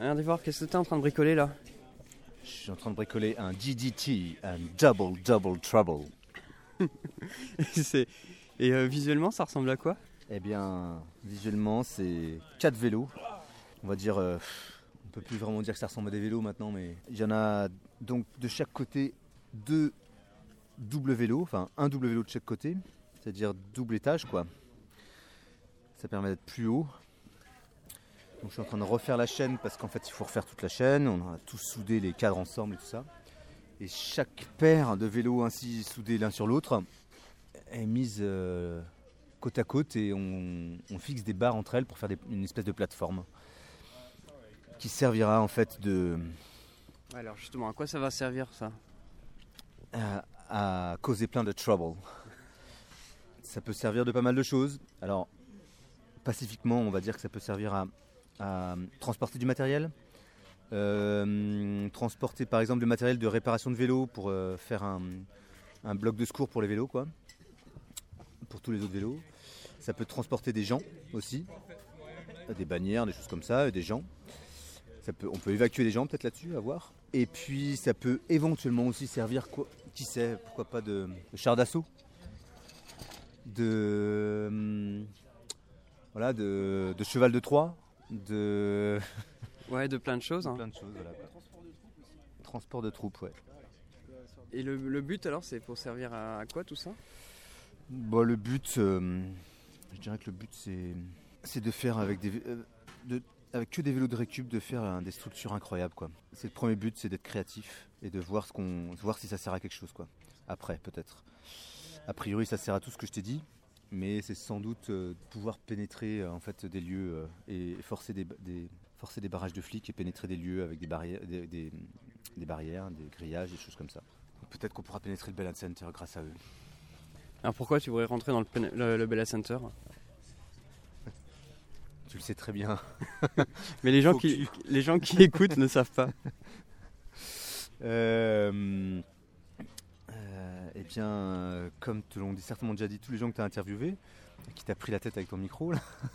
Regardez voir, qu'est-ce que t'es en train de bricoler là? Je suis en train de bricoler un DDT, un Double Trouble. Visuellement, ça ressemble à quoi? Eh bien, visuellement, c'est 4 vélos. On va dire, on peut plus vraiment dire que ça ressemble à des vélos maintenant, mais il y en a donc de chaque côté 2 doubles vélos, enfin un double vélo de chaque côté, c'est-à-dire double étage quoi. Ça permet d'être plus haut. Donc je suis en train de refaire la chaîne parce qu'en fait il faut refaire toute la chaîne. On a tous soudé les cadres ensemble et tout ça. Et chaque paire de vélos ainsi soudés l'un sur l'autre est mise côte à côte et on fixe des barres entre elles pour faire une espèce de plateforme qui servira en fait Alors justement, à quoi ça va servir ça? à causer plein de trouble. Ça peut servir de pas mal de choses. Alors pacifiquement on va dire que ça peut servir à transporter du matériel, transporter par exemple le matériel de réparation de vélo pour faire un bloc de secours pour les vélos quoi, pour tous les autres vélos. Ça peut transporter des gens aussi, des bannières, des choses comme ça, des gens. On peut évacuer des gens peut-être là-dessus, à voir. Et puis ça peut éventuellement aussi servir, qui sait, pourquoi pas de char d'assaut, de cheval de Troie, Ouais, de plein de choses. Plein de choses, voilà. Transport de troupes, ouais. Et le but alors, c'est pour servir à quoi tout ça? Bon, le but, je dirais que le but c'est de faire avec que des vélos de récup, de faire des structures incroyables quoi. C'est le premier but, c'est d'être créatif et de voir si ça sert à quelque chose quoi. Après peut-être. A priori ça sert à tout ce que je t'ai dit, mais c'est sans doute pouvoir pénétrer en fait des lieux et forcer des barrages de flics et pénétrer des lieux avec des barrières, des barrières, des grillages, des choses comme ça. Peut-être qu'on pourra pénétrer le Bell & Center grâce à eux. Alors pourquoi tu voudrais rentrer dans le Bella Center? Tu le sais très bien. Mais les gens qui écoutent ne savent pas. Eh bien, comme te l'ont certainement déjà dit tous les gens que tu as interviewés, qui t'a pris la tête avec ton micro,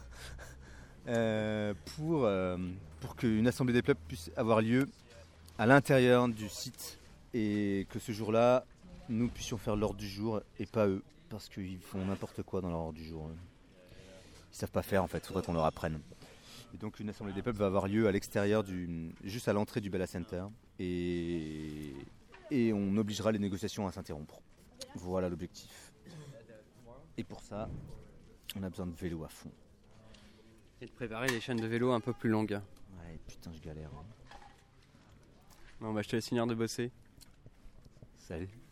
là, pour qu'une assemblée des peuples puisse avoir lieu à l'intérieur du site et que ce jour-là, nous puissions faire l'ordre du jour et pas eux, parce qu'ils font n'importe quoi dans leur ordre du jour. Ils savent pas faire en fait, il faudrait qu'on leur apprenne. Et donc une assemblée des peuples va avoir lieu à l'extérieur, juste à l'entrée du Bella Center, et on obligera les négociations à s'interrompre. Voilà l'objectif. Et pour ça, on a besoin de vélos à fond. Et de préparer les chaînes de vélo un peu plus longues. Ouais, putain, je galère. Bon, bah je te laisse finir de bosser. Salut.